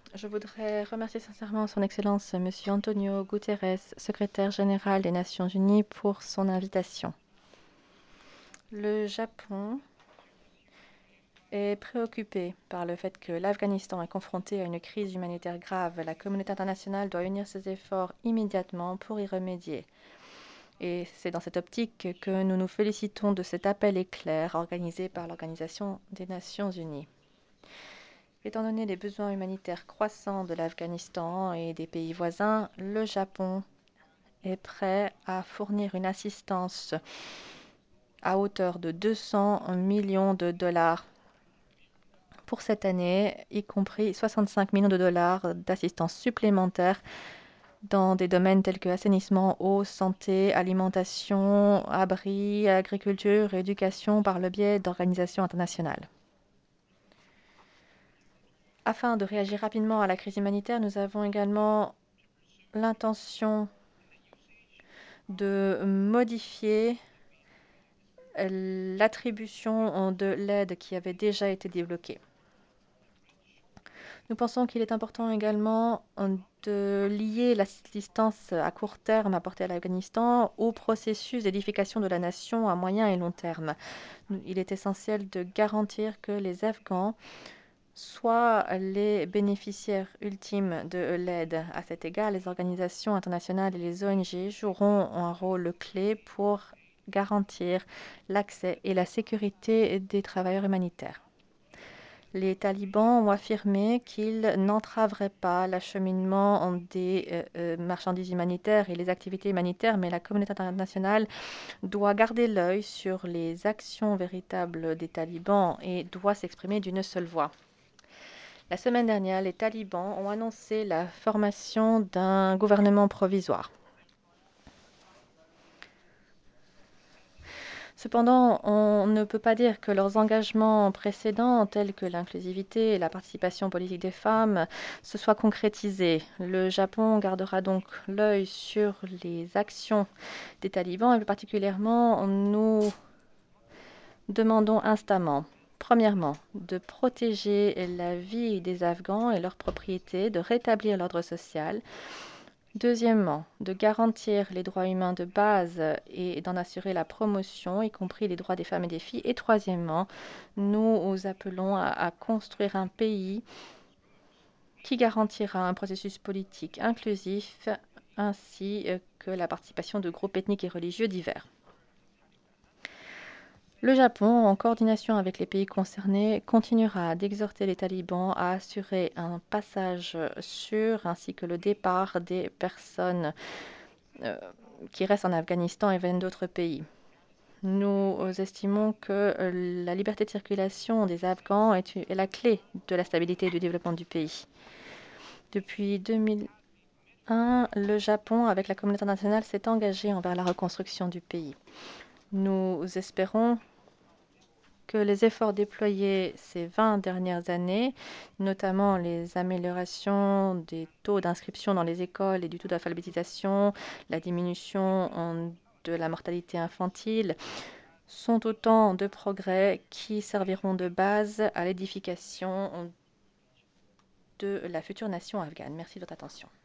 Je voudrais remercier sincèrement Son Excellence Monsieur Antonio Guterres, secrétaire général des Nations Unies, pour son invitation. Le Japon est préoccupé par le fait que l'Afghanistan est confronté à une crise humanitaire grave. La communauté internationale doit unir ses efforts immédiatement pour y remédier. Et c'est dans cette optique que nous nous félicitons de cet appel éclair organisé par l'Organisation des Nations Unies. Étant donné les besoins humanitaires croissants de l'Afghanistan et des pays voisins, le Japon est prêt à fournir une assistance à hauteur de 200 millions de dollars pour cette année, y compris 65 millions de dollars d'assistance supplémentaire dans des domaines tels que assainissement, eau, santé, alimentation, abri, agriculture et éducation par le biais d'organisations internationales. Afin de réagir rapidement à la crise humanitaire, nous avons également l'intention de modifier l'attribution de l'aide qui avait déjà été débloquée. Nous pensons qu'il est important également de lier l'assistance à court terme apportée à l'Afghanistan au processus d'édification de la nation à moyen et long terme. Il est essentiel de garantir que les Afghans soient les bénéficiaires ultimes de l'aide. À cet égard, les organisations internationales et les ONG joueront un rôle clé pour garantir l'accès et la sécurité des travailleurs humanitaires. Les talibans ont affirmé qu'ils n'entraveraient pas l'acheminement des marchandises humanitaires et les activités humanitaires, mais la communauté internationale doit garder l'œil sur les actions véritables des talibans et doit s'exprimer d'une seule voix. La semaine dernière, les talibans ont annoncé la formation d'un gouvernement provisoire. Cependant, on ne peut pas dire que leurs engagements précédents, tels que l'inclusivité et la participation politique des femmes, se soient concrétisés. Le Japon gardera donc l'œil sur les actions des talibans et plus particulièrement, nous demandons instamment, premièrement, de protéger la vie des Afghans et leurs propriétés, de rétablir l'ordre social. Deuxièmement, de garantir les droits humains de base et d'en assurer la promotion, y compris les droits des femmes et des filles. Et troisièmement, nous appelons à construire un pays qui garantira un processus politique inclusif ainsi que la participation de groupes ethniques et religieux divers. Le Japon, en coordination avec les pays concernés, continuera d'exhorter les talibans à assurer un passage sûr ainsi que le départ des personnes euh, qui restent en Afghanistan et viennent d'autres pays. Nous estimons que la liberté de circulation des Afghans est la clé de la stabilité et du développement du pays. Depuis 2001, le Japon, avec la communauté internationale, s'est engagé envers la reconstruction du pays. Nous espérons que les efforts déployés ces 20 dernières années, notamment les améliorations des taux d'inscription dans les écoles et du taux d'alphabétisation, la diminution de la mortalité infantile, sont autant de progrès qui serviront de base à l'édification de la future nation afghane. Merci de votre attention.